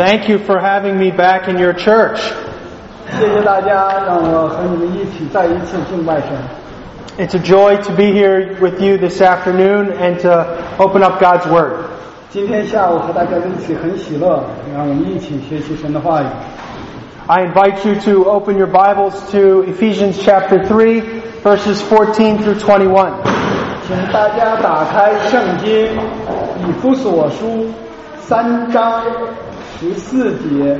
Thank you for having me back in your church. 谢谢大家让我和你们一起再一次敬拜神。 It's a joy to be here with you this afternoon and to open up God's Word. 今天下午和大家一起很喜乐，让我们一起学习神的话语。 I invite you to open your Bibles to Ephesians chapter 3, verses 14 through 21. 请大家打开圣经以弗所书3章14节。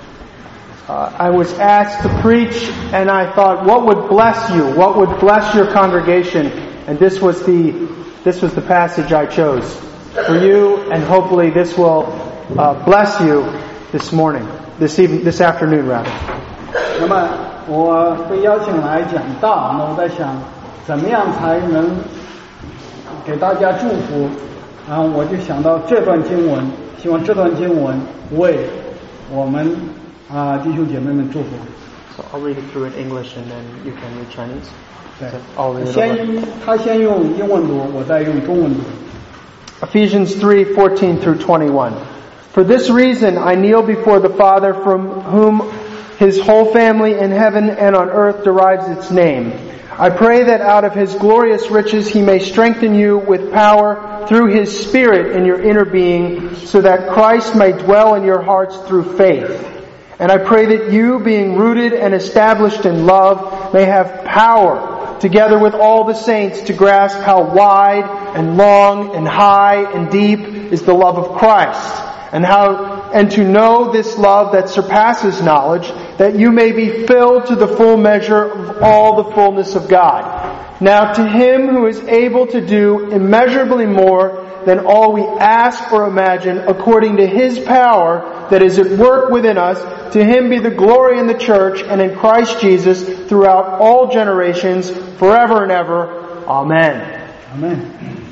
I was asked to preach, and I thought, what would bless you? What would bless your congregation? And this was the passage I chose for you, and hopefully this will bless you this morning, this afternoon rather. 那么我被邀请来讲道，那我在想，怎么样才能给大家祝福？然后我就想到这段经文，希望这段经文为我们弟兄姐妹们祝福。 So I'll read it through in English and then you can read Chinese. 对，他先用英文读，我再用中文读。 Ephesians 3:14 through 21. For this reason I kneel before the Father, from whom His whole family in heaven and on earth derives its name. I pray that out of His glorious riches He may strengthen you with power through His Spirit in your inner being, so that Christ may dwell in your hearts through faith. And I pray that you, being rooted and established in love, may have power, together with all the saints, to grasp how wide and long and high and deep is the love of Christ, and to know this love that surpasses knowledge, that you may be filled to the full measure of all the fullness of God. Now to Him who is able to do immeasurably more than all we ask or imagine, according to His power that is at work within us, to Him be the glory in the church and in Christ Jesus throughout all generations, forever and ever. Amen. Amen.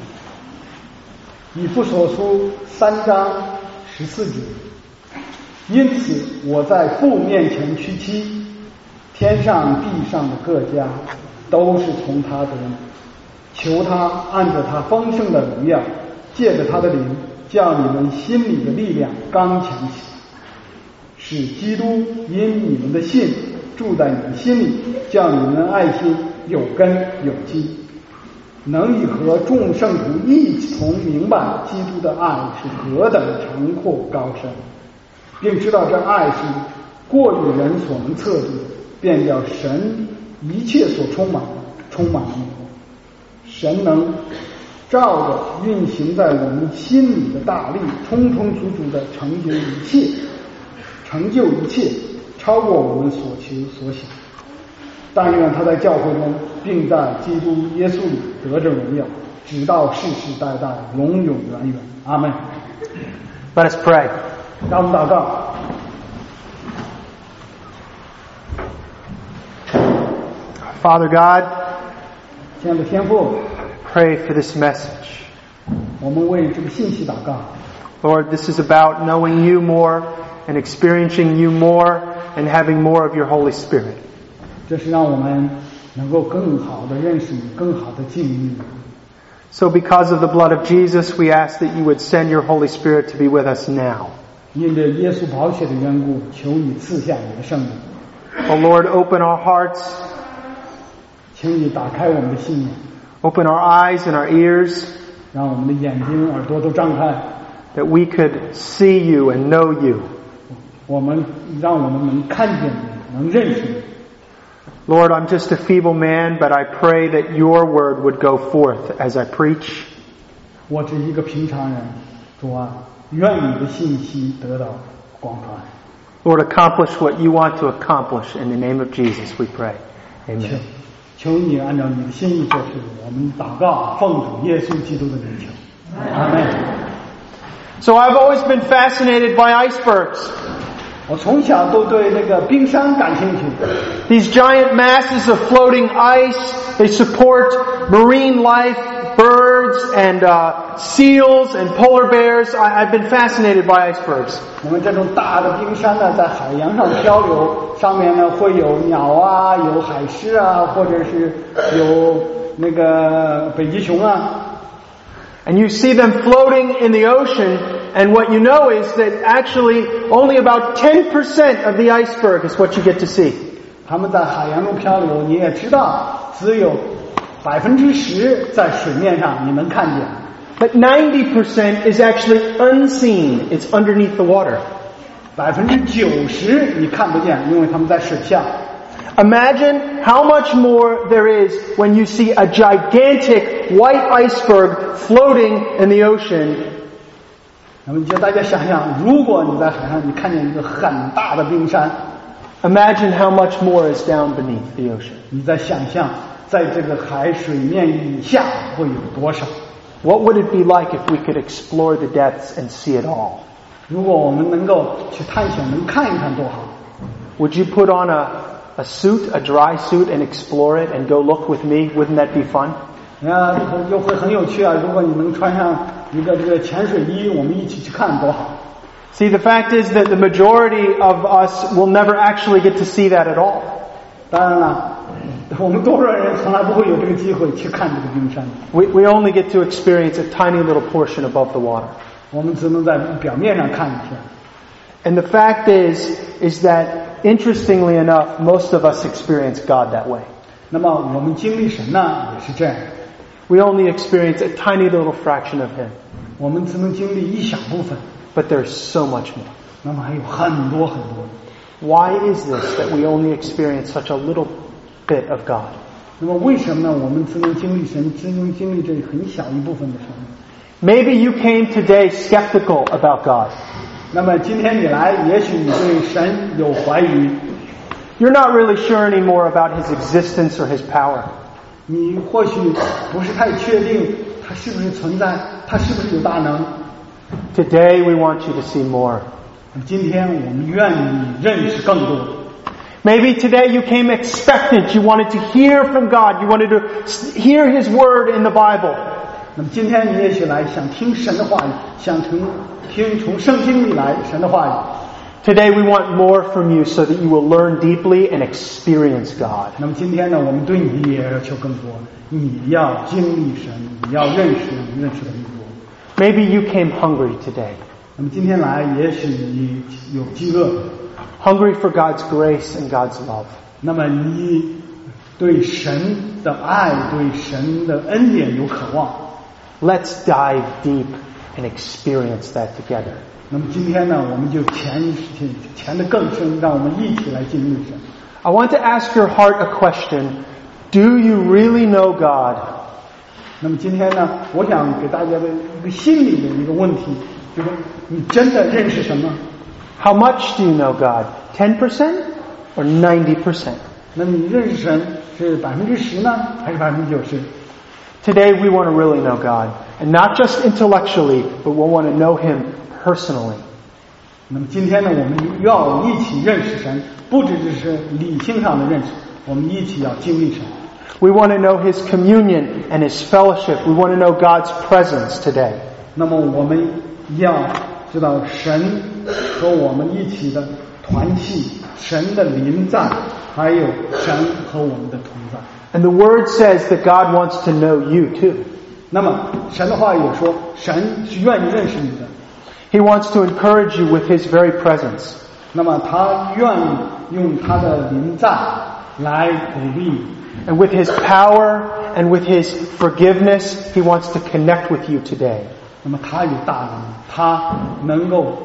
以弗所书3章14节。因此我在父面前屈膝，天上地上的各家都是从他得的，求他按着他丰盛的荣耀，借着他的灵，叫你们心里的力量刚强起来，使基督因你们的信住在你们心里，叫你们的爱心有根有基，能以和众圣徒一同明白基督的爱是何等长阔高深，并知道这爱是过于人所能测度，便叫神一切所充满你。神能照着运行在我们心里的大力，充充足足的成就一切，超过我们所求所想。但愿他在教会中，并在基督耶稣里得着荣耀，直到世世代代，永永远远。阿们。 Let us pray. 让我们祷告。 Father God, 亲爱的天父， pray for this message. 我们为这个信息祷告。 Lord, this is about knowing You more and experiencing You more and having more of Your Holy Spirit. 这是让我们能够更好的认识你，更好的经历你。 So because of the blood of Jesus, we ask that You would send Your Holy Spirit to be with us now. 因着耶稣宝血的缘故，求你赐下你的圣灵。 Oh Lord, open our hearts. 请你打开我们的心眼。 Open our eyes and our ears. 让我们的眼睛、耳朵都张开。 That we could see You and know You. 让我们能看见你，能认识你。 Lord, I'm just a feeble man, but I pray that Your word would go forth as I preach. 我只一个平常人，主啊，愿你的信息得到广传。 Lord, accomplish what You want to accomplish. In the name of Jesus, we pray. Amen. 求你按照你的心意做事。我们祷告，奉主耶稣基督的名求。阿门。 So I've always been fascinated by icebergs. 我从小都对那个冰山感兴趣。 These giant masses of floating ice, they support marine life, birds and seals and polar bears. I've been fascinated by icebergs. 我们这种大的冰山呢，在海洋上漂流，上面呢会有鸟啊，有海狮啊，或者是有北极熊啊。 And you see them floating in the ocean, and what you know is that actually only about 10% of the iceberg is what you get to see. 他们在海洋中漂流，你也知道，只有10%在水面上你能看见。 But 90% is actually unseen. It's underneath the water. 90%你看不见，因为他们在水下。 Imagine how much more there is when you see a gigantic white iceberg floating in the ocean. 那么就大家想想，如果你在海上，你看见一个很大的冰山， Imagine how much more is down beneath the ocean. 你再想象，在这个海水面以下会有多少？ What would it be like if we could explore the depths and see it all? 如果我们能够去探险，能看一看多好。 Would you put on a suit, a dry suit, and explore it and go look with me? Wouldn't that be fun? 又会很有趣啊！如果你能穿上一个这个潜水衣，我们一起去看多好。 See, the fact is that the majority of us will never actually get to see that at all. 当然了，我们多数人从来不会有这个机会去看这个冰山。 We only get to experience a tiny little portion above the water. 我们只能在表面上看一下。 And the fact is that, interestingly enough, most of us experience God that way. 那么我们经历神呢，也是这样。 We only experience a tiny little fraction of Him. 我们只能经历一小部分， But there's so much more. 那么还有很多很多。 Why is this that we only experience such a little bit of God? 那么为什么呢？我们只能经历神，只能经历这很小一部分的神。 Maybe you came today skeptical about God. 那么今天你来，也许你对神有怀疑， You're not really sure anymore about His existence or His power. 你或许不是太确定他是不是存在，他是不是有大能。 Today we want you to see more. 今天我们愿意认识更多。 Maybe today you came expectant. You wanted to hear from God. You wanted to hear His word in the Bible. 那么今天你也许来想听神的话语，想听从圣经里来神的话语。 Today we want more from you so that you will learn deeply and experience God. 那么今天呢，我们对你也要求更多，你要经历神，你要认识的更多。 Maybe you came hungry today. 那么今天来，也许你有饥饿， Hungry for God's grace and God's love. 那么你对神的爱、对神的恩典有渴望。 Let's dive deep and experience that together. 那么今天呢，我们就潜得更深，让我们一起来经历神。 I want to ask your heart a question. Do you really know God? 那么今天呢，我想给大家的一个心理的一个问题，就是你真的认识神吗？ How much do you know God? 10% or 90%? 那么你认识神是10%呢，还是90%？ Today we want to really know God. And not just intellectually, but we want to know Him personally. 那么今天呢，我们要一起认识神，不只是理性上的认识，我们一起要经历神。 We want to know His communion and His fellowship. We want to know God's presence today. 那么我们要知道神和我们一起的团契，神的临在，还有神和我们的同在。 And the Word says that God wants to know you too. 那么神的话也说，神是愿意认识你的。 He wants to encourage you with His very presence. 那么他愿意用他的临在来鼓励你。 And with His power and with His forgiveness, He wants to connect with you today. 那么他有大能，他能够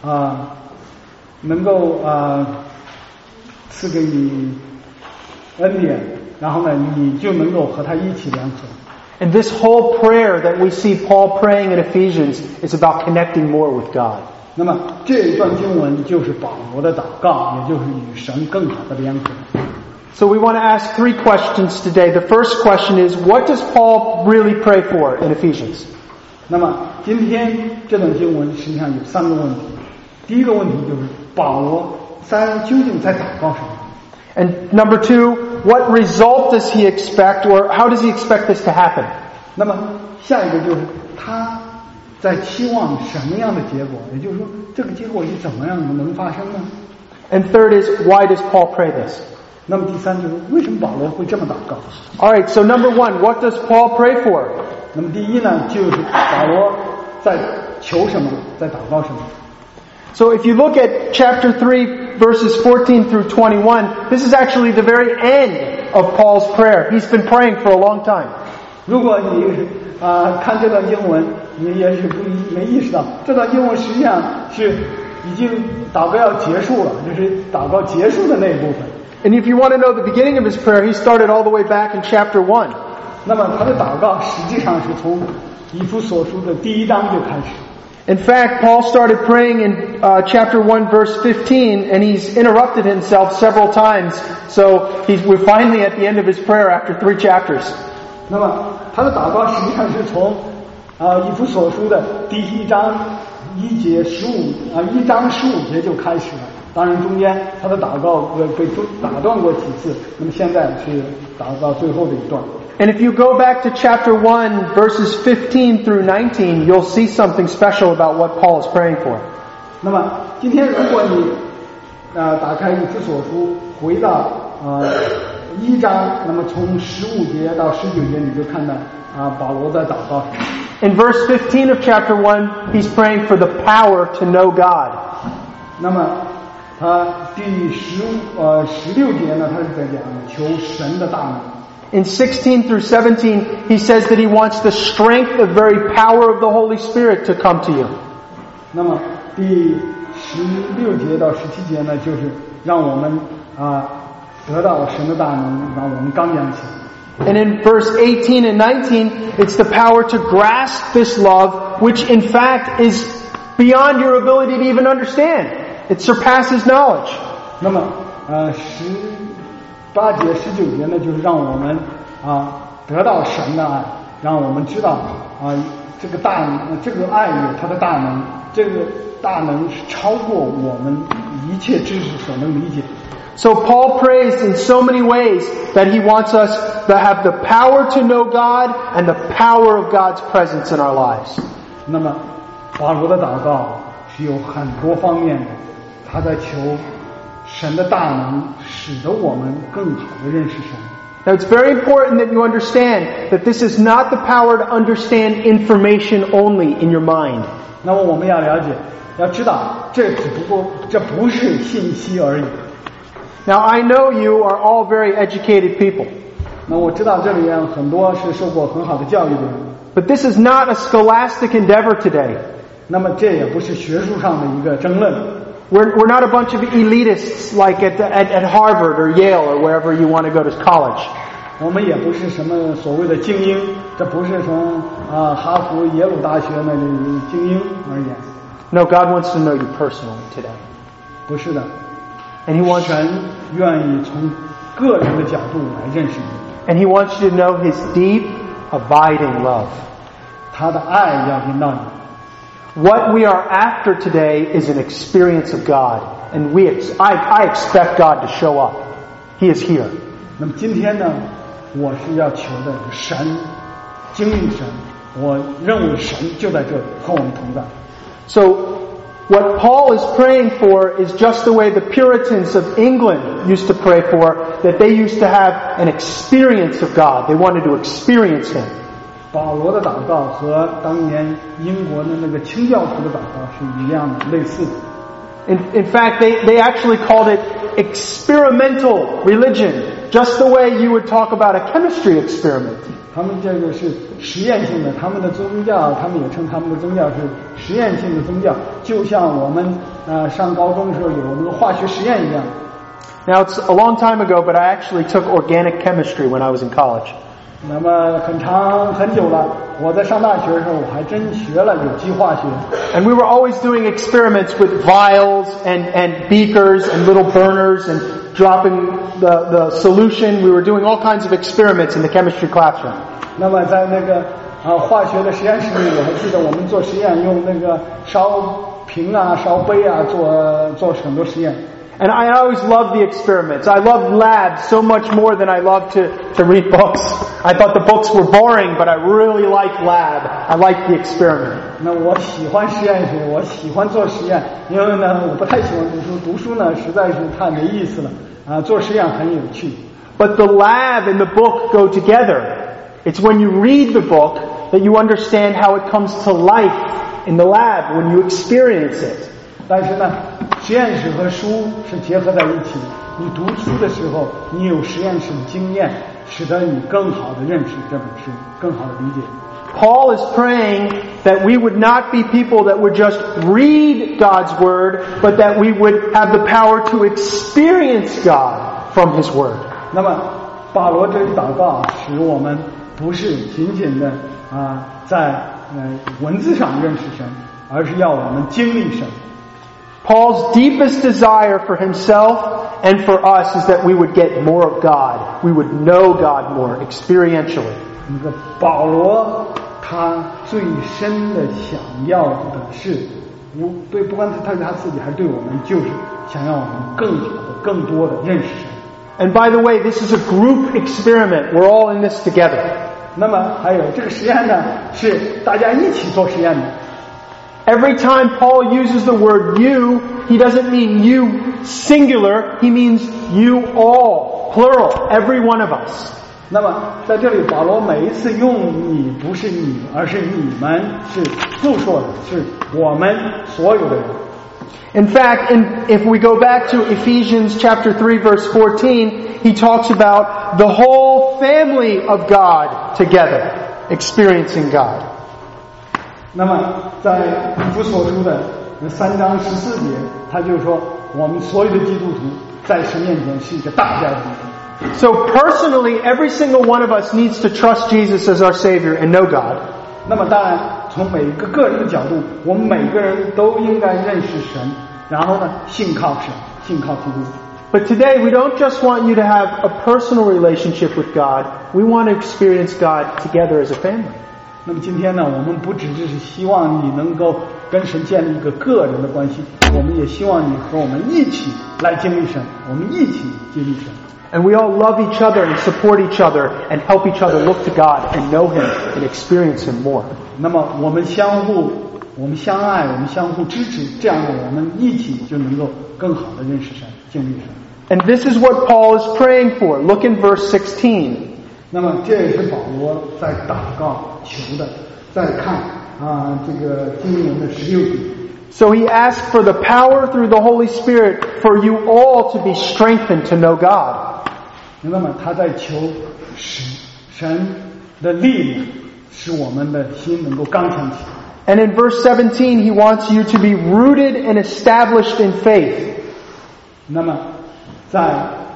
赐给你恩典，然后呢，你就能够和他一起联合。 And this whole prayer that we see Paul praying in Ephesians is about connecting more with God. 那么这一段经文就是保罗的祷告，也就是与神更好的联合。 So we want to ask 3 questions today. The first question is, what does Paul really pray for in Ephesians? 那么今天这段经文实际上有3个问题。第一个问题就是保罗究竟在祷告什么？ And number 2, what result does he expect, or how does he expect this to happen? 那么下一个就是他在期望什么样的结果？也就是说，这个结果是怎么样能发生呢？ And third is, why does Paul pray this? 那么第3就是为什么保罗会这么祷告？ All right, so number 1, what does Paul pray for? 那么第一呢，就是保罗在求什么，在祷告什么。 So if you look at chapter 3, verses 14 through 21, this is actually the very end of Paul's prayer. He's been praying for a long time. 如果你看这段经文，你也许没意识到，这段经文实际上是已经祷告要结束了，就是祷告结束的那一部分。 And if you want to know the beginning of his prayer, he started all the way back in chapter 1. 那么他的祷告实际上是从以弗所书的第1章就开始。 In fact, Paul started praying in chapter 1, verse 15, and he's interrupted himself several times. So we're finally at the end of his prayer after 3 chapters. 那么他的祷告实际上是从以弗所书的第1章1章15节就开始了。当然中间他的祷告被打断过几次，那么现在是祷告最后的一段。 And if you go back to chapter 1, verses 15 through 19, you'll see something special about what Paul is praying for. 那么今天如果你打开以弗所书回到1章，那么从15节到19节你就看到保罗在祷告。 In verse 15 of chapter 1, he's praying for the power to know God. 那么他第16节呢，他是在讲求神的大能。 In 16 through 17, he says that he wants the strength, the very power of the Holy Spirit to come to you. 那么第16节到17节呢，就是让我们得到神的大能，让我们刚强起来。 And in verse 18 and 19, it's the power to grasp this love, which in fact is beyond your ability to even understand. It surpasses knowledge. 那么18节、19节呢，就是让我们得到神的爱，让我们知道这个爱有它的大能，这个大能是超过我们一切知识所能理解。 So Paul prays in so many ways that he wants us to have the power to know God and the power of God's presence in our lives. 那么保罗的祷告是有很多方面的，他在求神的大能使得我们更好的认识神。 Now it's very important that you understand that this is not the power to understand information only in your mind. 那么我们要了解，要知道这不是信息而已。 Now I know you are all very educated people. 那我知道这里面很多是受过很好的教育的人。 But this is not a scholastic endeavor today. 那么这也不是学术上的一个争论。 We're not a bunch of elitists like at Harvard or Yale or wherever you want to go to college. 我们也不是什么所谓的精英，这不是从哈佛、耶鲁大学那里精英而言。 No, God wants to know you personally today. 不是的。 And He wants 神愿意从个人的角度来认识你。 And He wants you to know His deep, abiding love. 他的爱要临到你。 What we are after today is an experience of God, and I expect God to show up. He is here. 那么今天呢，我是要求的神，经历神，我认为神就在这里和我们同在。 So, what Paul is praying for is just the way the Puritans of England used to pray for, that they used to have an experience of God. They wanted to experience Him. 保罗的祷告和当年英国的那个清教徒的祷告是一样的，类似的。 In fact, they actually called it experimental religion, just the way you would talk about a chemistry experiment. 他们这个是实验性的，他们的宗教，他们也称他们的宗教是实验性的宗教，就像我们上高中的时候有那个化学实验一样。 Now it's a long time ago, but I actually took organic chemistry when I was in college. 那么很久了，我在上大学的时候，我还真学了有机化学。 And we were always doing experiments with vials and beakers and little burners and dropping the solution. We were doing all kinds of experiments in the chemistry classroom. 那么在那个化学的实验室里，我还记得我们做实验用那个烧瓶啊、烧杯啊做很多实验。 And I always loved the experiments. I loved labs so much more than I loved to read books. I thought the books were boring, but I really liked lab. I liked the experiment. 那我喜欢实验室，我喜欢做实验，因为呢我不太喜欢读书，读书呢实在是太没意思了做实验很有趣。 But the lab and the book go together. It's when you read the book that you understand how it comes to life in the lab when you experience it. 但是呢，实验室和书是结合在一起。你读书的时候，你有实验室的经验，使得你更好的认识这本书，更好的理解。 Paul is praying that we would not be people that would just read God's Word, but that we would have the power to experience God from His Word. 那么保罗这里祷告，使我们不是仅仅的在文字上认识神，而是要我们经历神。 Paul's deepest desire for himself and for us is that we would get more of God. We would know God more experientially. 那个保罗他最深的想要的是，不管他对他自己还是对我们，就是想要我们更好的、更多的认识神。 And by the way, this is a group experiment. We're all in this together. 那么还有这个实验呢，是大家一起做实验的。 Every time Paul uses the word you, he doesn't mean you singular, he means you all, plural, every one of us. 那么在这里保罗每一次用你不是你，而是你们，是复数的，是我们所有的人。 In fact, if we go back to Ephesians chapter 3 verse 14, he talks about the whole family of God together, experiencing God. 那么在以弗所书的3章14节，他就说我们所有的基督徒在神面前是一个大家庭。 So personally, every single one of us needs to trust Jesus as our Savior and know God. 那么当然，从每一个个人的角度，我们每个人都应该认识神，然后呢，信靠神，信靠基督。 But today we don't just want you to have a personal relationship with God. We want to experience God together as a family. 那么今天呢，我们不只是希望你能够跟神建立一个个人的关系，我们也希望你和我们一起来经历神，我们一起经历神。 And we all love each other and support each other and help each other look to God and know Him and experience Him more. 那么我们相相爱，我们相互支持，这样呢，我们一起就能够更好的认识神，经历神。 And this is what Paul is praying for. Look in verse 16. 那么这也是保罗在祷告求的。再看这个经文的16节。 So he asked for the power through the Holy Spirit for you all to be strengthened to know God. 那么他在求神的力量，使我们的心能够刚强起来。 And in verse 17, he wants you to be rooted and established in faith. 那么在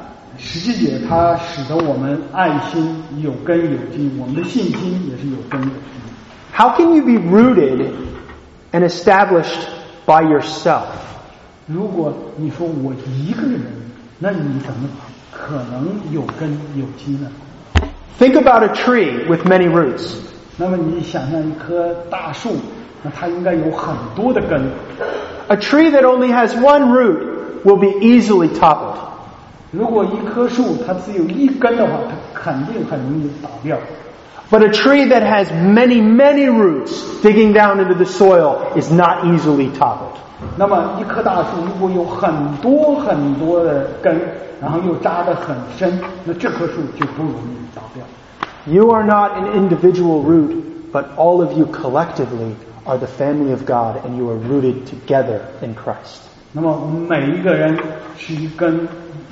17节，他使得我们爱心有根有基，我们的信心也是有根有基。 How can you be rooted and established by yourself? 如果你说我一个人，那你怎么可能有根有基呢？ Think about a tree with many roots. 那么你想象一棵大树，那它应该有很多的根。 A tree that only has one root will be easily toppled. 如果一棵树它只有一根的话，它肯定很容易倒掉。 But a tree that has many, many roots digging down into the soil is not easily toppled. 那么一棵大树如果有很多很多的根，然后又扎得很深，那这棵树就不容易倒掉。 You are not an individual root, but all of you collectively are the family of God, and you are rooted together in Christ. 那么我们每一个人是一根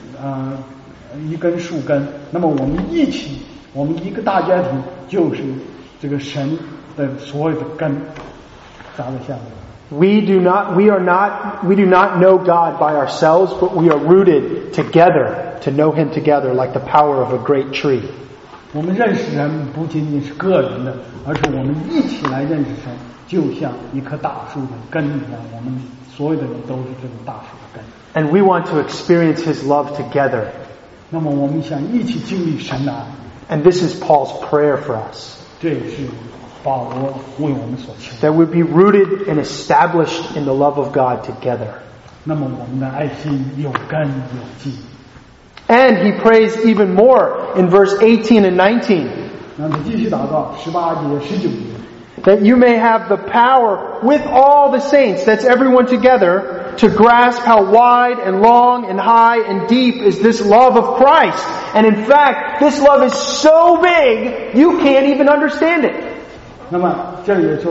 树根，那么我们一起，我们一个大家庭就是这个神的所有的根扎在下面。 We do not know God by ourselves, but we are rooted together to know Him together like the power of a great tree. 我们认识神不仅仅是个人的，而是我们一起来认识神，就像一棵大树的根一样，我们所有的人都是这种大树的根。 And we want to experience His love together. 那么我们想一起经历神的爱。 And this is Paul's prayer for us. 这也是保罗为我们所求。 That we be rooted and established in the love of God together. 那么我们的爱心有根有基。 And he prays even more in verse 18 and 19. 那么继续祷告18节19节。 That you may have the power with all the saints, that's everyone together, to grasp how wide and long and high and deep is this love of Christ. And in fact, this love is so big, you can't even understand it. 那么这里就说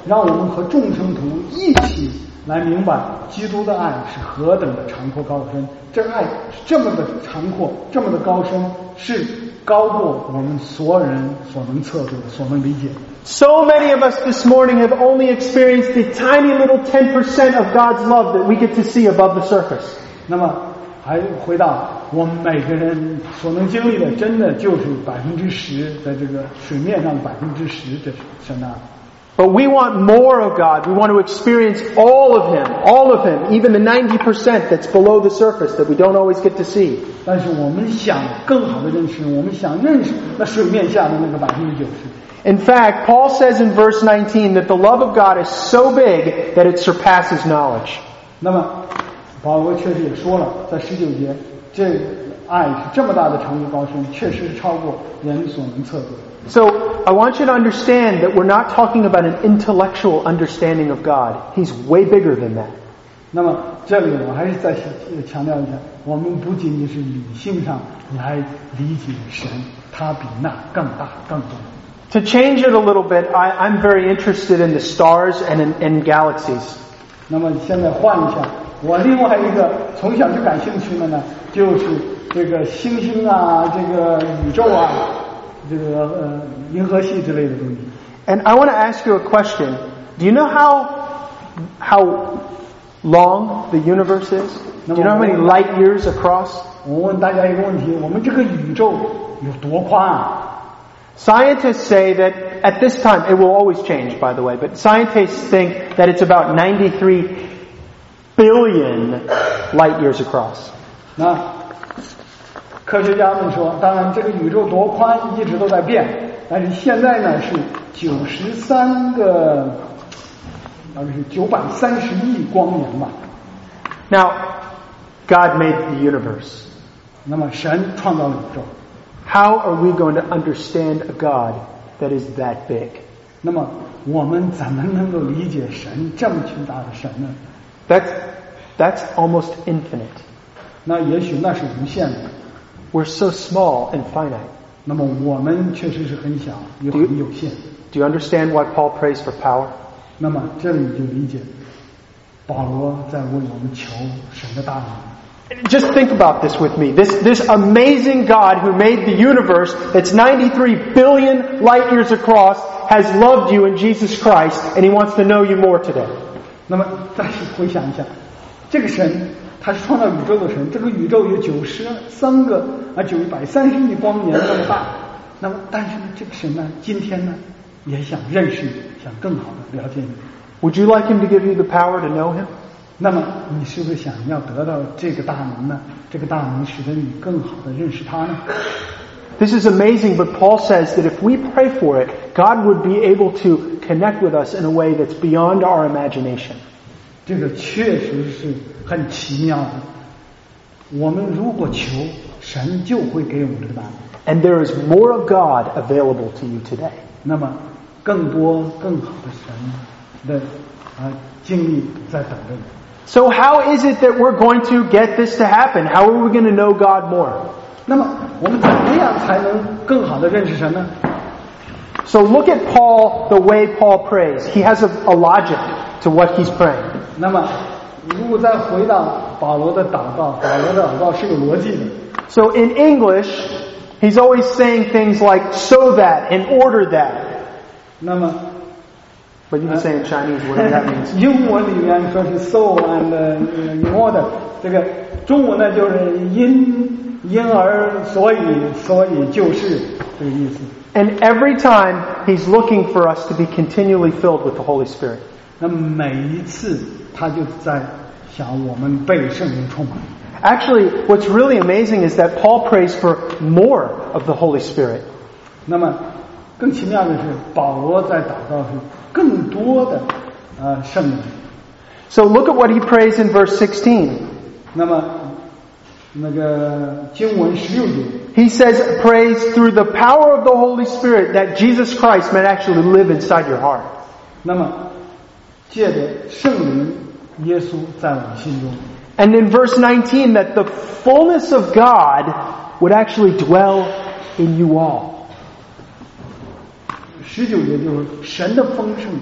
让我们和众圣徒一起来明白基督的爱是何等的长阔高深。这爱是这么的长阔，这么的高深，是高过我们所有人所能测度的，所能理解的。 So many of us this morning have only experienced the tiny little 10% of God's love that we get to see above the surface. 那么还回到我们每个人所能经历的，真的就是10%的这个水面上10%，这是神的爱。 But we want more of God. We want to experience all of Him, even the 90% that's below the surface that we don't always get to see. 但是我们想更好的认识，我们想认识那水面下的那个90%。 In fact, Paul says in verse 19 that the love of God is so big that it surpasses knowledge. 那么保罗确实也说了，在19节，这爱是这么大的长度高深，确实是超过人所能测度的。 So, I want you to understand that we're not talking about an intellectual understanding of God. He's way bigger than that. 那么这里我还是再强调一下，我们不仅仅是理性上来理解神，他比那更大更重。 To change it a little bit, I'm very interested in the stars and in galaxies. 那么现在换一下，我另外一个从小就感兴趣的呢，就是这个星星啊，这个宇宙啊，这个银河系之类的东西。 And I want to ask you a question. Do you know how long the universe is? Do you know how many light years across? 我问大家一个问题：我们这个宇宙有多宽啊？ Scientists say that at this time, it will always change, by the way, but scientists think that it's about 93 billion light years across. 那科学家们说，当然这个宇宙多宽一直都在变，但是现在呢是930亿光年吧。 Now, God made the universe. 那么神创造了宇宙。 How are we going to understand a God that is that big? 那么我们怎么能够理解神这么巨大的神呢？ That's almost infinite. 那也许那是无限的。 We're so small and finite. 那么我们确实是很小，又很有限。 Do you understand why Paul prays for power? 那么这里就理解，保罗在为我们求神的大能。 Just think about this with me. This amazing God who made the universe that's 93 billion light years across has loved you in Jesus Christ, and He wants to know you more today. 那么再回想一下，这个神他是创造宇宙的神，这个宇宙有930亿光年那么大。那么但是呢，这个神呢，今天呢也想认识你，想更好的了解你。 Would you like Him to give you the power to know Him? 那么你是不是想要得到这个大能呢？这个大能使得你更好的认识他呢？ This is amazing, but Paul says that if we pray for it, God would be able to connect with us in a way that's beyond our imagination. 这个确实是很奇妙的。我们如果求，神就会给我们这个大能。 And there is more of God available to you today. 那么更多更好的神的经历在等着你。 So how is it that we're going to get this to happen? How are we going to know God more? 那么我们怎么样才能更好的认识神呢？ So look at Paul, the way Paul prays. He has a logic to what he's praying. 那么如果再回到保罗的祷告，保罗的祷告是有逻辑的。 So in English, he's always saying things like so that, in order that. 那么 But you can say in Chinese whatever that means. 英文里面说是 so and in order， 这个中文呢就是因而所以就是这个意思。 And every time he's looking for us to be continually filled with the Holy Spirit. 那么每一次他就在想我们被圣灵充满。 Actually, what's really amazing is that Paul prays for more of the Holy Spirit. 那么更奇妙的是，保罗在祷告是更多的圣灵。 So look at what he prays in verse 16. 那么那个经文16节 He says, prays through the power of the Holy Spirit that Jesus Christ might actually live inside your heart. 那么借着圣灵耶稣在我们心中。 And in verse 19, that the fullness of God would actually dwell in you all. 19节就是神的丰盛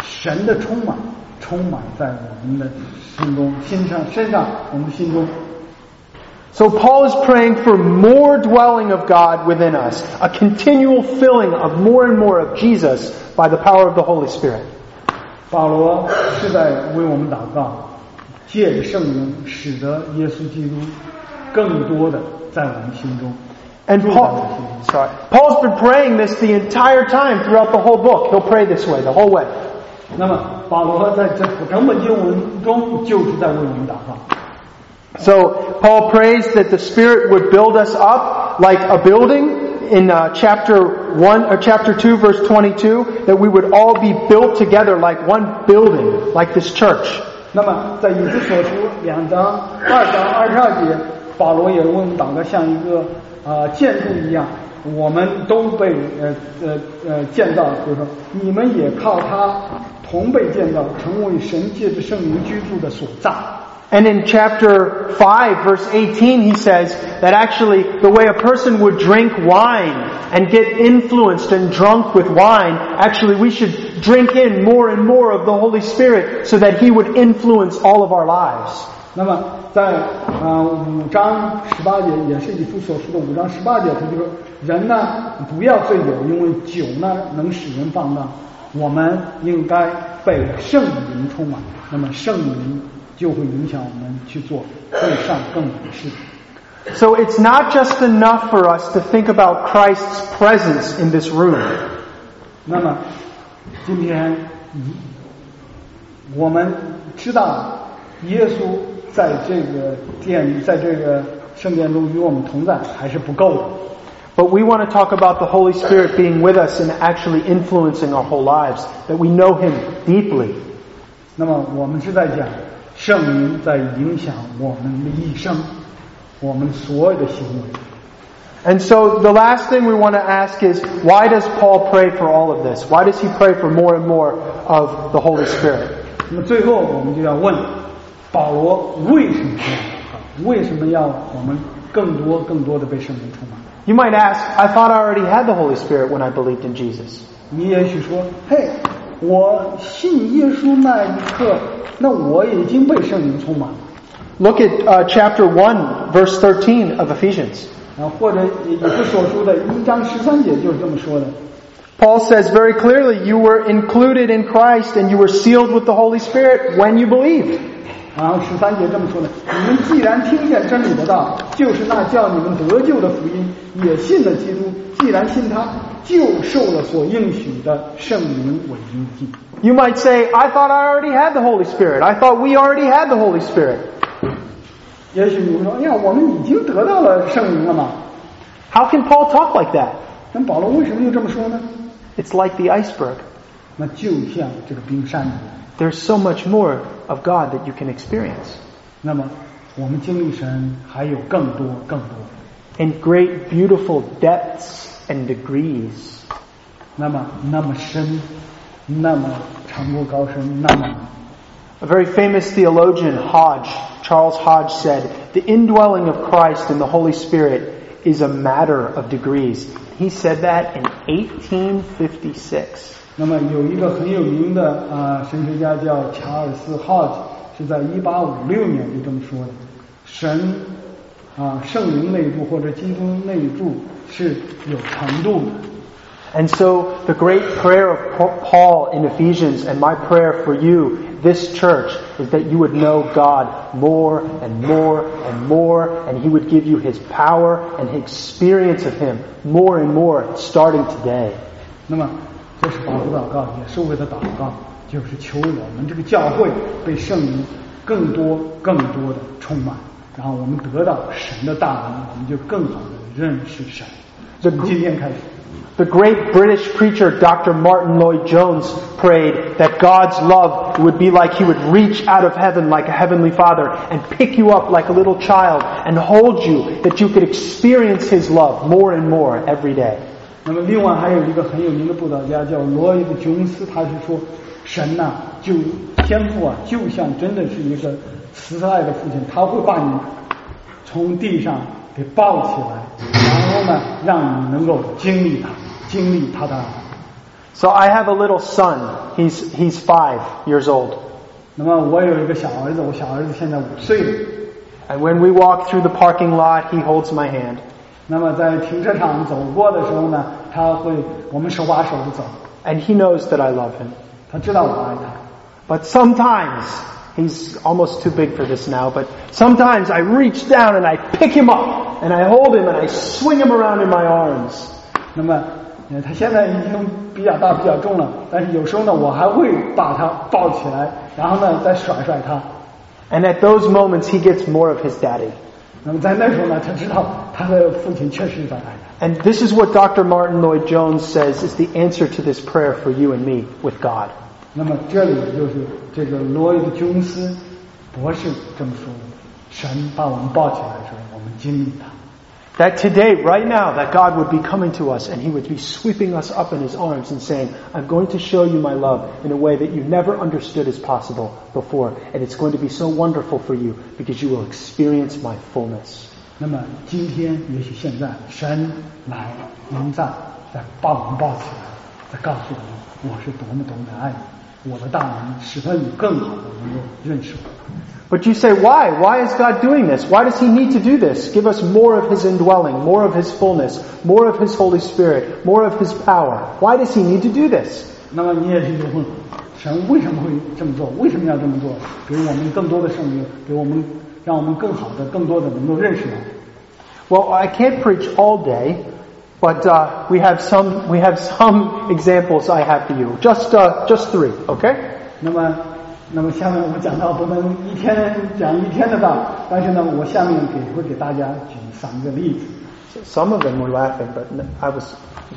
神的充满在我们的心中、身上，我们的心中。 So Paul is praying for more dwelling of God within us, a continual filling of more and more of Jesus by the power of the Holy Spirit. 保罗是在为我们祷告，借着圣灵使得耶稣基督更多的在我们心中。 And Paul's been praying this the entire time throughout the whole book. He'll pray this way the whole way. 那么保罗在整本经文中就是在为我们祷告。 So Paul prays that the Spirit would build us up like a building in chapter 2 verse 22, that we would all be built together like one building, like this church. 那么在以弗所书2章22节，保罗也为我们祷告，像一个建筑一样，我们都被建造，就是说你们也靠他同被建造，成为神借着圣灵居住的所造。 And in chapter 5 verse 18 he says that actually the way a person would drink wine and get influenced and drunk with wine, actually we should drink in more and more of the Holy Spirit so that He would influence all of our lives. 那么在5章18节，也是以弗所书的5章18节，他就说人呢不要醉酒，因为酒呢能使人放荡，我们应该被圣灵充满，那么圣灵就会影响我们去做更善更美的事。 So it's not just enough for us to think about Christ's presence in this room. 那么今天我们知道耶稣在这个圣殿中与我们同在还是不够的。 But we want to talk about the Holy Spirit being with us and actually influencing our whole lives, that we know Him deeply. 那么我们是在讲圣灵在影响我们的一生，我们所有的行为。 And so the last thing we want to ask is, why does Paul pray for all of this? Why does he pray for more and more of the Holy Spirit? 那么最后我们就要问，保罗为什么这样？为什么要我们更多的被圣灵充满？ You might ask, I thought I already had the Holy Spirit when I believed in Jesus. 你也许说，嘿，我信耶稣那一刻，那我已经被圣灵充满了。 Look at chapter 1, verse 13 of Ephesians. 或者以弗所书的1章13节就是这么说的。 Paul says very clearly, you were included in Christ and you were sealed with the Holy Spirit when you believed. 然后13节这么说的：你们既然听见真理的道，就是那叫你们得救的福音，也信了基督，既然信他，就受了所应许的圣灵为印记。 You might say, I thought I already had the Holy Spirit. I thought we already had the Holy Spirit. 也许你说，哎呀，我们已经得到了圣灵了嘛？ How can Paul talk like that? 那保罗为什么又这么说呢？ It's like the iceberg. 那就像这个冰山一样。 There's so much more of God that you can experience. 那么我们经历神还有更多。 In great, beautiful depths and degrees. 那么深，那么长过高深，那么。 A very famous theologian, Charles Hodge said, the indwelling of Christ and the Holy Spirit is a matter of degrees. He said that in 1856. 那么有一个很有名的神学家叫查尔斯 Hodge， 是在1856年就这么说的。神圣灵内住或者基督内住是有程度的。 And so the great prayer of Paul in Ephesians and my prayer for you, this church, is that you would know God more and more and more, and He would give you His power and experience of Him more and more, starting today. 那么这是保罗祷告，也是为了祷告，就是求我们这个教会被圣灵更多的充满，然后我们得到神的大能，我们就更好的认识神。从今天开始。 The great British preacher Dr. Martin Lloyd-Jones prayed that God's love would be like He would reach out of heaven like a heavenly Father and pick you up like a little child and hold you, that you could experience His love more and more every day. 那么另外还有一个很有名的布道家叫罗伊德·琼斯，他是说神呐，就天父啊，就像真的是一个慈爱的父亲，他会把你从地上给抱起来，然后呢，让你能够经历他的爱。 So I have a little son. He's 5 years old. 那么我有一个小儿子，我小儿子现在5岁了。 And when we walk through the parking lot, he holds my hand. 那么在停车场走过的时候呢，我们手把手的走。 And he knows that I love him. 他知道我爱他。 But sometimes, he's almost too big for this now, but sometimes I reach down and I pick him up and I hold him and I swing him around in my arms. 那么他现在已经比较大比较重了，但是有时候呢我还会把他抱起来，然后呢再甩甩他。 And at those moments he gets more of his daddy. 那么在那时候呢他知道他的父亲确实在爱他。 And this is what Dr. Martin Lloyd-Jones says is the answer to this prayer for you and me with God. 那么这里就是这个罗伊德琼斯博士这么说的，神把我们抱起来的时候，我们经历他。 That today, right now, that God would be coming to us and He would be sweeping us up in His arms and saying, I'm going to show you my love in a way that you never understood as possible before. And it's going to be so wonderful for you because you will experience my fullness. 那么今天也许现在神来临在把我们抱起来，在告诉我们我是多么多么的爱你，我的大能使得你更好的能够认识我。 But you say, why? Why is God doing this? Why does He need to do this? Give us more of His indwelling, more of His fullness, more of His Holy Spirit, more of His power. Why does He need to do this? 那么你也许就问，神为什么会这么做？为什么要这么做？给我们更多的圣灵，让我们更好的、更多的能够认识他。 Well, I can't preach all day, but we have some examples I have for you. Just 3, okay? 那么下面我讲到不能一天讲一天的道，但是呢，我下面会给大家举3个例子。 Some of them were laughing, but I was.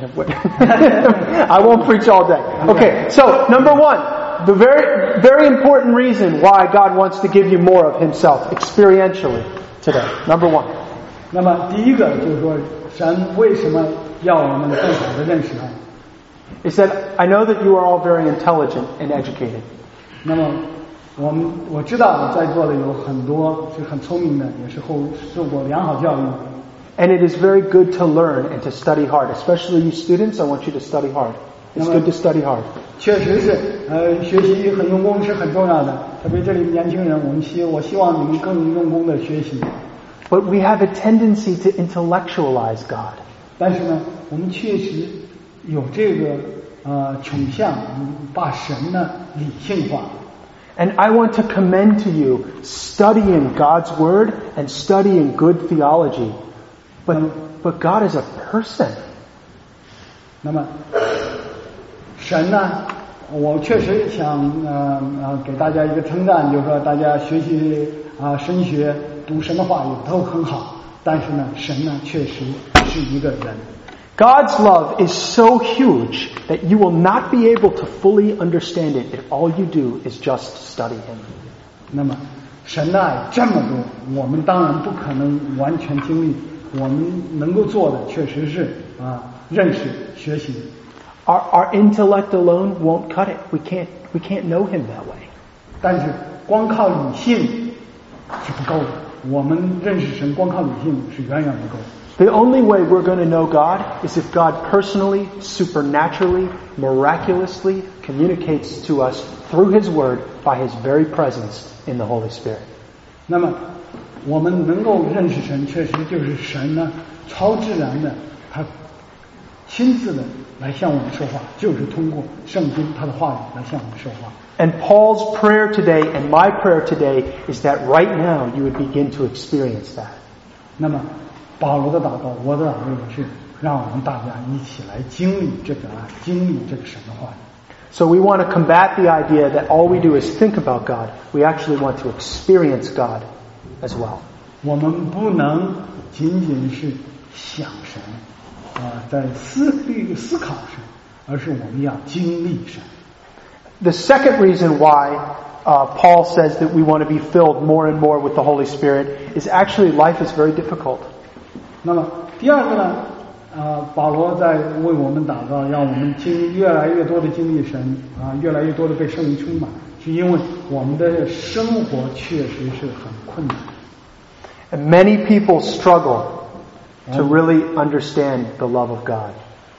I won't preach all day. Okay, so number 1, the very, very important reason why God wants to give you more of Himself experientially today. Number 1. 那么第一个就是说，神为什么要我们更好的认识他 Is that I know that you are all very intelligent and educated. 那么我知道在座的有很多是很聪明的，也是受过良好教育。 And it is very good to learn and to study hard, especially you students. I want you to study hard. It's good to study hard. 确实是，学习很用功是很重要的。特别这里年轻人，我希望你们更用功的学习。 But we have a tendency to intellectualize God. 但是呢，我们确实有这个倾向，把神呢理性化。 And I want to commend to you studying God's Word and studying good theology. But God is a person. 那么神呢，我确实想给大家一个称赞，就是说大家学习神学、读神的话语都很好，但是呢，神呢确实是一个人。 God's love is so huge that you will not be able to fully understand it if all you do is just study Him. 那么神的爱这么多，我们当然不可能完全经历，我们能够做的确实是认识、学习。 Our intellect alone won't cut it. We can't know Him that way. 但是光靠理性是不够的，我们认识神光靠理性是远远不够的。 The only way we're going to know God is if God personally, supernaturally, miraculously communicates to us through His Word by His very presence in the Holy Spirit. 那么我们能够认识神，确实就是神呢超自然的，他亲自的来向我们说话，就是通过圣经他的话语来向我们说话。 And Paul's prayer today and my prayer today is that right now you would begin to experience that. 那么保罗的祷告，我的祷告也是让我们大家一起来经历这个爱，经历这个神的话语。 So we want to combat the idea that all we do is think about God. We actually want to experience God as well. 我们不能仅仅是想神在思考神，而是我们要经历神。 The second reason why Paul says that we want to be filled more and more with the Holy Spirit is actually life is very difficult. 那么第二个呢，保罗在为我们祷告，让我们越来越多的经历神越来越多的被圣灵充满，是因为我们的生活确实是很困难。 And many people struggle to really understand the love of God.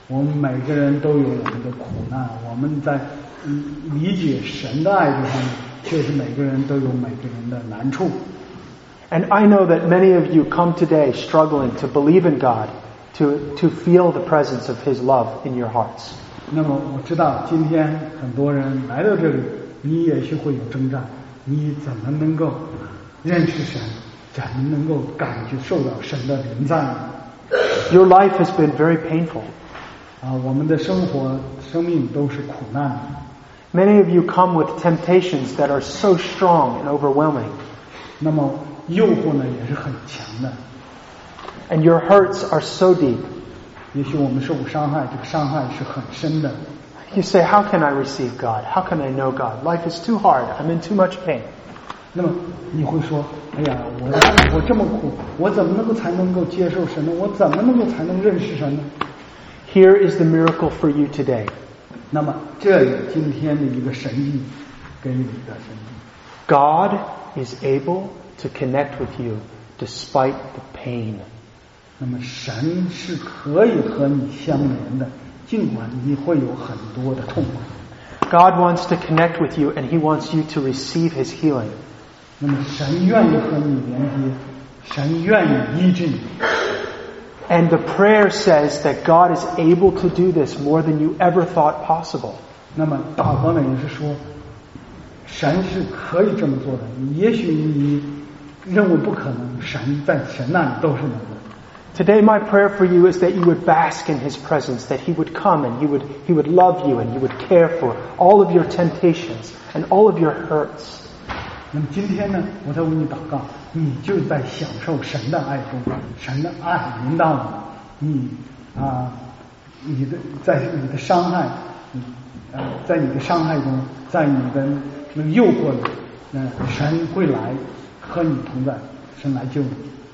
我们每个人都有我们的苦难，我们在理解神的爱这方面，确实每个人都有每个人的难处。 And I know that many of you come today struggling to believe in God, to feel the presence of His love in your hearts. 那么我知道今天很多人来到这里，你也许会有征战，你怎么能够认识神，怎么能够感觉受到神的临在呢？ Your life has been very painful. 我们的生命都是苦难的。 Many of you come with temptations that are so strong and overwhelming. 那么诱惑呢也是很强的。 And your hurts are so deep. 也许我们受过伤害，这个伤害是很深的。 You say, how can I receive God? How can I know God? Life is too hard. I'm in too much pain. 那么你会说，哎呀，我这么苦，我怎么才能够接受神呢？我怎么才能认识神呢？ Here is the miracle for you today. 那么这里今天的一个神迹，给你的神迹。 God is able to connect with you despite the pain. 那么神是可以和你相连的，尽管你会有很多的痛苦。 God wants to connect with you and He wants you to receive His healing. 那么神愿意和你连接，神愿意医治你。 And the prayer says that God is able to do this more than you ever thought possible. 那么祷告呢也是说，神是可以这么做的。也许你认为不可能，在神那里都是能的。 Today my prayer for you is that you would bask in His presence, that He would come and He would love you and He would care for all of your temptations and all of your hurts. 那么今天呢，我在为你祷告，你就在享受神的爱中，神的爱临到你，在你的伤害，在你的伤害中，在你的那个诱惑里，神会来和你同在，神来救你。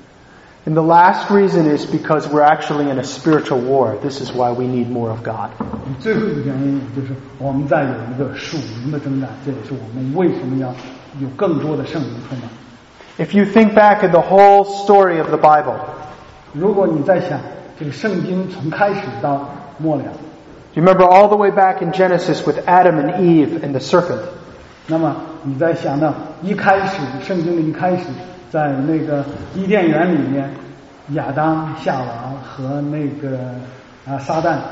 And the last reason is because we're actually in a spiritual war. This is why we need more of God. 最后一个原因就是我们在有一个属灵的征战，这也是我们为什么要有更多的圣灵充满。 If you think back at the whole story of the Bible, 如果你在想这个圣经从开始到末了， you remember all the way back in Genesis with Adam and Eve and the serpent. 那么你在想到一开始圣经的一开始，在那个伊甸园里面，亚当、夏娃和那个撒旦。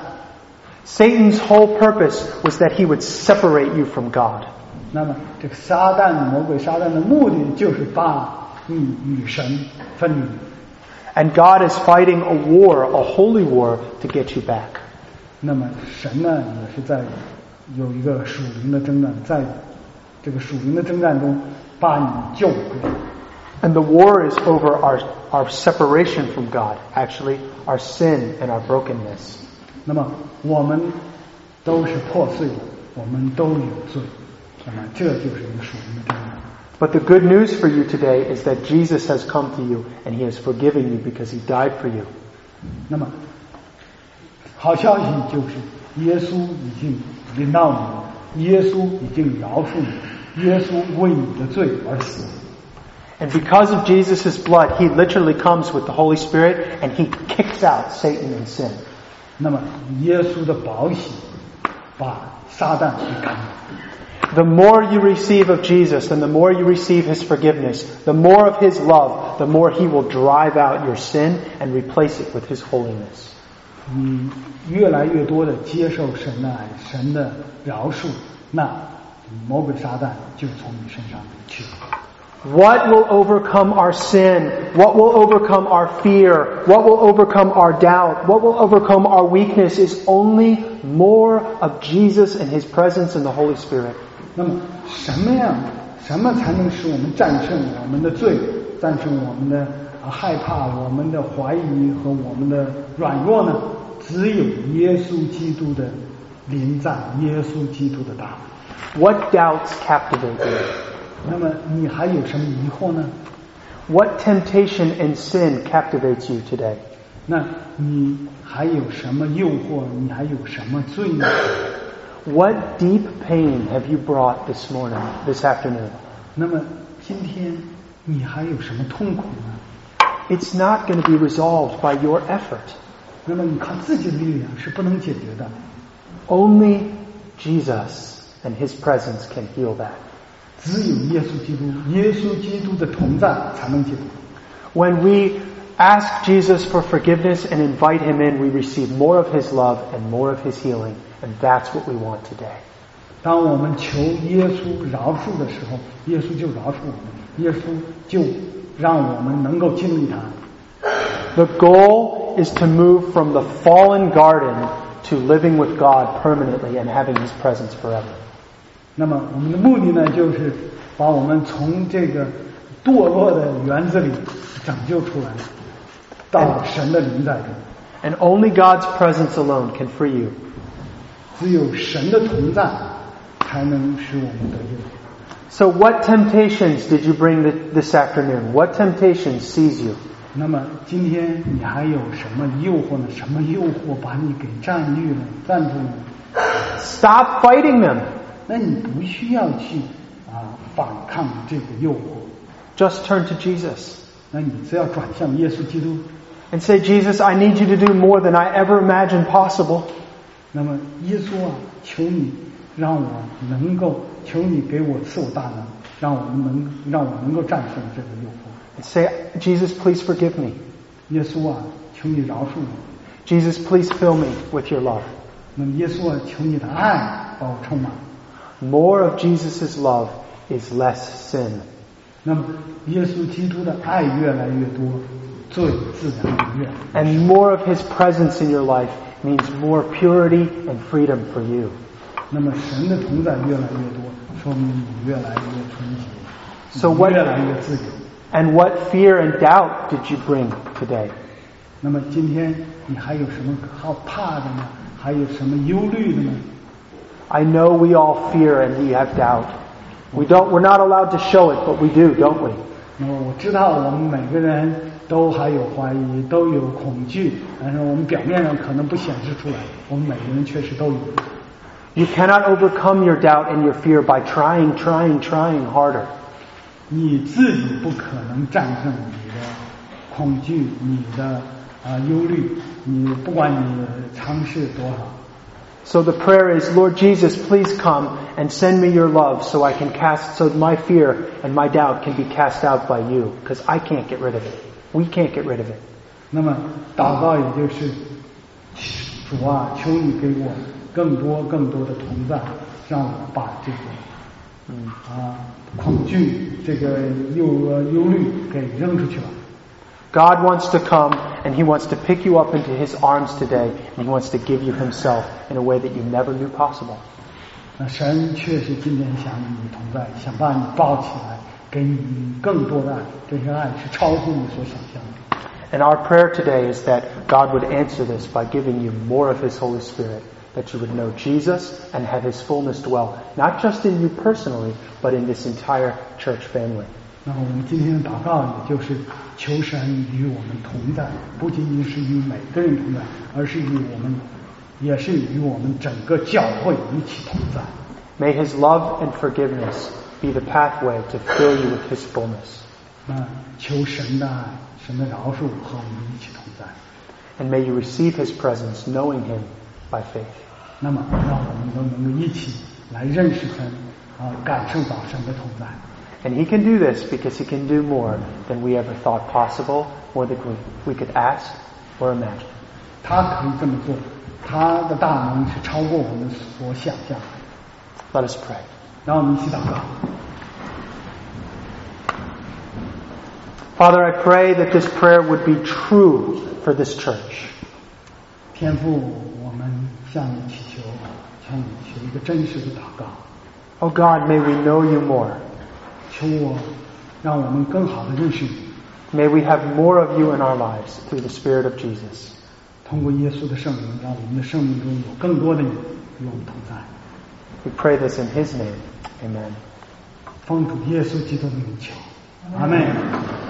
Satan's whole purpose was that he would separate you from God. 那么这个魔鬼撒旦的目的就是把你与神分离。 And God is fighting a war, a holy war, to get you back. 那么神呢，也是在有一个属灵的征战，在这个属灵的征战中把你救回来。 And the war is over our separation from God, actually, our sin and our brokenness. 那么我们都是破碎的，我们都有罪，那么这就是一个属灵的征战。 But the good news for you today is that Jesus has come to you and He has forgiven you because He died for you. 那么好消息就是耶稣已经临到你了，耶稣已经饶恕你，耶稣为你的罪而死。 And because of Jesus' blood, He literally comes with the Holy Spirit and He kicks out Satan and sin. 那么耶稣的宝血把撒旦给赶走。 The more you receive of Jesus and the more you receive His forgiveness, the more of His love, the more He will drive out your sin and replace it with His holiness. 你越来越多的接受神的爱，神的饶恕，那魔鬼撒旦就从你身上去。 What will overcome our sin? What will overcome our fear? What will overcome our doubt? What will overcome our weakness is only more of Jesus and His presence in the Holy Spirit. 那么什么才能使我们战胜我们的罪，战胜我们的害怕，我们的怀疑和我们的软弱呢？只有耶稣基督的临在，耶稣基督的大能。 What doubts captivate you? 那么你还有什么疑惑呢？ What temptation and sin captivates you today? 那你还有什么诱惑？你还有什么罪呢？ What deep pain have you brought this morning, this afternoon? 那么今天你还有什么痛苦呢？ It's not going to be resolved by your effort. 那么你靠自己的力量是不能解决的。 Only Jesus and His presence can heal that. 只有耶稣基督，耶稣基督的同在才能解决。 When we ask Jesus for forgiveness and invite Him in, we receive more of His love and more of His healing, and that's what we want today. 当我们求耶稣饶恕的时候，耶稣就饶恕我们，耶稣就让我们能够经历他。 The goal is to move from the fallen garden to living with God permanently and having His presence forever. 那么我们的目的呢，就是把我们从这个堕落的园子里拯救出来，到神的临在中。 And only God's presence alone can free you. 只有神的同在，才能使我们得救。 So what temptations did you bring this afternoon? What temptations seize you? 那么今天你还有什么诱惑呢？什么诱惑把你给占据了、占住了？ Stop fighting them. 那你不需要去反抗这个诱惑， Just turn to Jesus 那你只要转向耶稣基督。 and say, Jesus, I need you to do more than I ever imagined possible. 那么耶稣啊，求你让我能够，求你给我赐我大能，让我能够战胜这个诱惑。 And say, Jesus, please forgive me. 耶稣啊，求你饶恕我。 Jesus, please fill me with your love. 那么耶稣啊，求你的爱把我充满。 More of Jesus' love is less sin. 那么耶稣基督的爱越来越多，罪自然越来越 And more of His presence in your life means more purity and freedom for you. 那么神的同在越来越多，说明你越来越纯洁， So 你 what- 越来越自由。 And what fear and doubt did you bring today? 那么今天你还有什么好怕的呢？还有什么忧虑的呢？ I know we all fear and we have doubt. We're not allowed to show it, but we do, don't we? 那么我知道我们每个人都还有怀疑，都有恐惧，但是我们表面上可能不显示出来，我们每个人确实都有。 You cannot overcome your doubt and your fear by trying harder. 你自己不可能战胜你的恐惧，你的忧虑，你不管你尝试多少。 So the prayer is, Lord Jesus, please come and send me your love so my fear and my doubt can be cast out by you, because I can't get rid of it. We can't get rid of it. 那么祷告也就是主啊，求你给我更多的同在，让我把这个恐惧这个忧虑给扔出去了。 God wants to come and He wants to pick you up into His arms today, and He wants to give you Himself in a way that you never knew possible. 那神确实今天想与你同在，想把你抱起来，给你更多的爱，这些爱是超乎你所想象的。 And our prayer today is that God would answer this by giving you more of His Holy Spirit, that you would know Jesus and have His fullness dwell, not just in you personally, but in this entire church family. 那我们今天的祷告也就是求神与我们同在，不仅仅是与每个人同在，而是也是与我们整个教会一起同在。 May His love and forgiveness be the pathway to fill you with His fullness. 那求神的爱、神的饶恕和我们一起同在。 And may you receive His presence, knowing Him by faith. 那么让我们都能够一起来认识神，感受到神的同在。 And He can do this because He can do more than we ever thought possible, more than we could ask or imagine. 他可以这么做，他的大能是超过我们所想象的。 Let us pray. 让我们一起祷告。 Father, I pray that this prayer would be true for this church. 天父，我们向你祈求，向你求一个真实的祷告。 Oh God, may we know You more. 求我，让我们更好的认识你。 May we have more of You in our lives through the Spirit of Jesus. 通过耶稣的圣灵，让我们的生命中有更多的你与我们同在。 We pray this in His name. Amen. 奉主耶稣基督的名求，阿门。